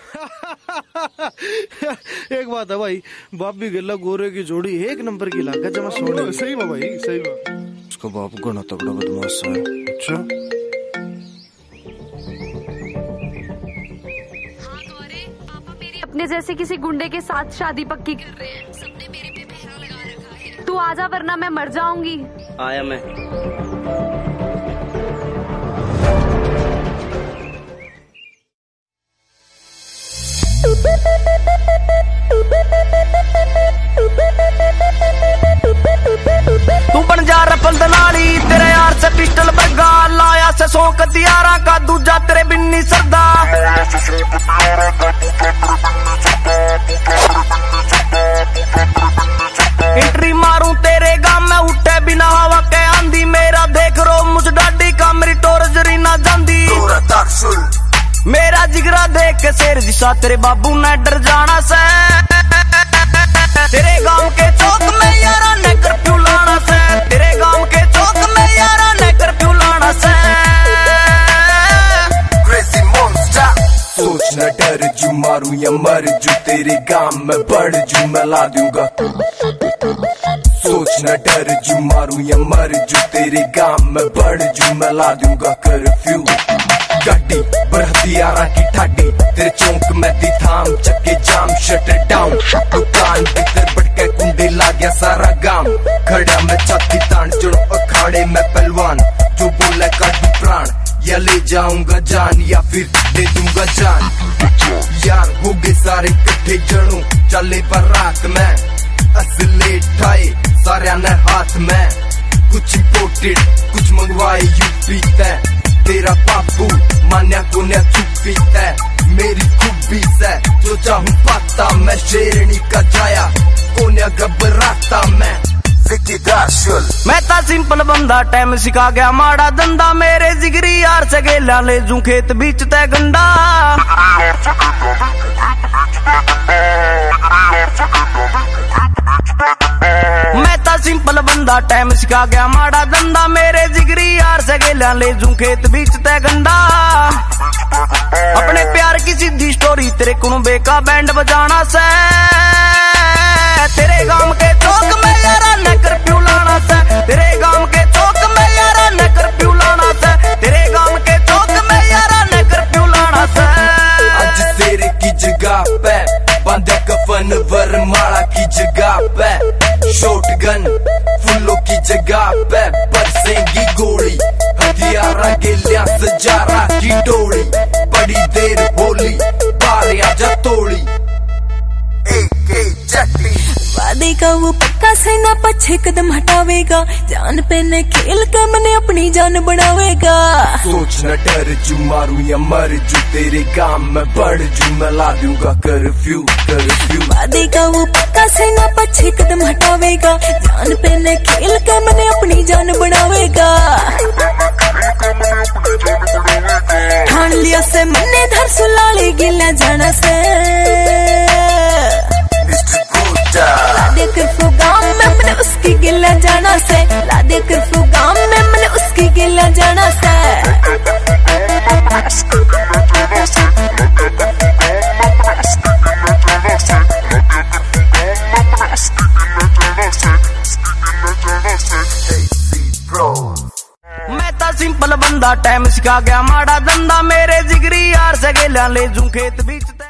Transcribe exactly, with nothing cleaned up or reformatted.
एक बात है भाई, बाबी गिल्ला गोरे की जोड़ी एक नंबर की लागा जमा सोने। सही में भाई, सही में। उसका बाप घना तगड़ा बदमाश है। अच्छा हाँ गौरे, पापा मेरी अपने जैसे किसी गुंडे के साथ शादी पक्की कर रहे हैं। सबने मेरे पे पहरा लगा रखा है। तू आजा वरना मैं मर जाऊंगी। आया मैं। तू बन जा रफल दलाली, तेरे यार से पिस्टल बगा लाया से सौंक दियारा का दूजा तेरे बिन्नी सरदा। एंट्री मारूं तेरे गांव में उठे बिना हवा के आंधी। मेरा देख रो मुझ डाडी का मेरी टोर जरीना जांदी। मेरा जिगरा देख के शेर जिसा तेरे बाबू ने डर जाना से। तेरे गांव के चौक में यारा ने कर्फ्यू लाना से। तेरे गांव के चौक में यारा ने कर्फ्यू लाना से। Crazy monster, सोच न डर जू मारू या मर जू तेरे गांव में बढ़ जू मैं ला दूंगा। सोच न डर जू मारू या मर जू तेरे गांव में बढ़ जू मैं ला दूंगा कर्फ्यू। गाड़ी बरहतियारा की ठाडी तेरे चौक में दी थाम चक्के जाम शट डाउन। दुकान भीतर बढ़ के कुंडे ला गया सारा गांव। खड़ा में छाती तान जड़ो अखाड़े में पहलवान। जो बोले काटू प्राण या ले जाऊंगा जान या फिर दे दूंगा जान। यार हो गए सारे कट्ठे जड़ों चले पर रात में। असले ठाए सारे ने हाथ में। कुछ इम्पोर्टेड कुछ मंगवाए यूपी तय। तेरा बापू मान्या को ने चुप्पी है। मेरी खूबी से जो चाहूं पाता मैं। शेरनी का जाया कोन्या घबराता मैं। मैं ता सिंपल बंदा टाइम सिखा गया माड़ा धंधा। मेरे जिगरी यार से गेला ले जू खेत बीच तय गंडा। मैं ता सिंपल बंदा टाइम सिखा गया माड़ा धंधा। मेरे जिगरी यार से गेला ले जू खेत बीच तय गंडा। अपने प्यार की सीधी स्टोरी तेरे कुनबे का बैंड बजाना से। तेरे गांव के चौक में यारा ने कर्फ्यू लाना से। तेरे गांव के चौक में यारा ने कर्फ्यू लाना से। तेरे गांव के चौक में यारा ने कर्फ्यू लाना से। आज तेरे की जगह पे बांधे कफन वरमाला की जगह पे। शॉटगन फुल्लों की जगह पे बरसेंगी गोली। हथियारा गिलिया सजारा की टोली। बड़ी देर होली बारिया जतोड़ी। एक एक जट्टी वादे का वो पक्का सेना पीछे कदम हटावेगा। जान पे ने खेल के मैंने अपनी जान बढ़ावेगा। सोच न डर जू मारू या मर जू तेरे गांव में बढ़ जू मैं ला दूंगा कर्फ्यू कर्फ्यू। वादे का वो पक्का सेना पीछे कदम हटावेगा। जान पे ने खेल के मैंने अपनी जान बढ़ावेगा। ठान लिया से मैंने धर सुलाले गिला जाना से। लादे कर्फ्यू गांव में मैंने उसकी गिला जाना से। लादे कर्फ्यू गांव में मैंने उसकी गिला जाना से। मैं ता सिंपल बंदा टाइम सिखा गया माड़ा धंधा। मेरे जिगरी यार से गेला ले जू खेत बीच।